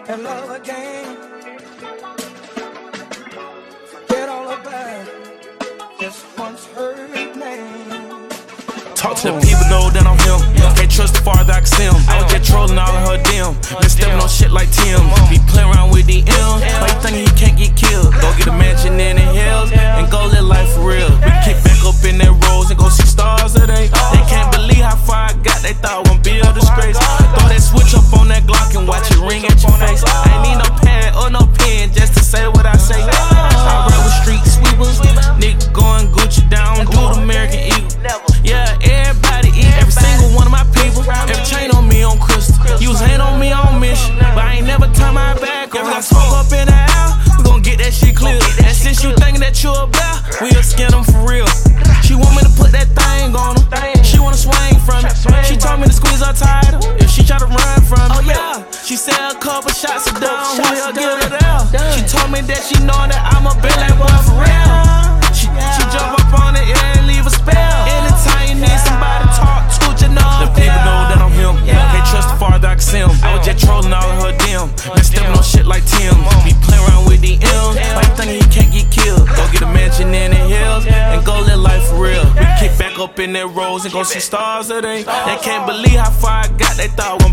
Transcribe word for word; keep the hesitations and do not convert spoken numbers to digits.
and love again. Forget all about this once heard name. Talk to the people, know that I'm him. Can't trust the farther I can see him. I was just trolling all of her dim. Been stepping on shit like Tim. Be playing around with the M's. Why you think he can't get killed? Go get a mansion in the hills and go live life for real. We can kick back up in that rose and go see stars today. They can't believe how far I got. They thought I wouldn't be a disgrace. Throw that switch up on that Glock and watch it ring at your face. I ain't need no pad or no pen just to say what I say. I ride with street sweepers. Nigga going Gucci down, do the American Eagle. Yeah, everybody eat, every single one of my people. Every chain on me on crystal. You was ain't on me on mission, but I ain't never turn my back on. I smoke up in the air, we gon' get that shit clear. And since you thinking that you a bear, we'll skin them for real. She want me to put that thing on her. She wanna swing from it. She told me to squeeze her tighter if she try to run from it. Yeah, she said a couple shots are down, we'll get her there. She told me that she know that I'm a big like boy for real. She, she jump up on it and leave a spell. Anytime you need somebody to talk to, you know the people know that I'm him. Can't trust the farther I can see him. I was just trolling all of her dim. Been stepping on shit like Tim. Be playing around with the M's. Why you think he can't get killed? Go get a mansion in the hills and go live life for real. We kick back up in that rose and go see stars today. They can't believe how far I got. They thought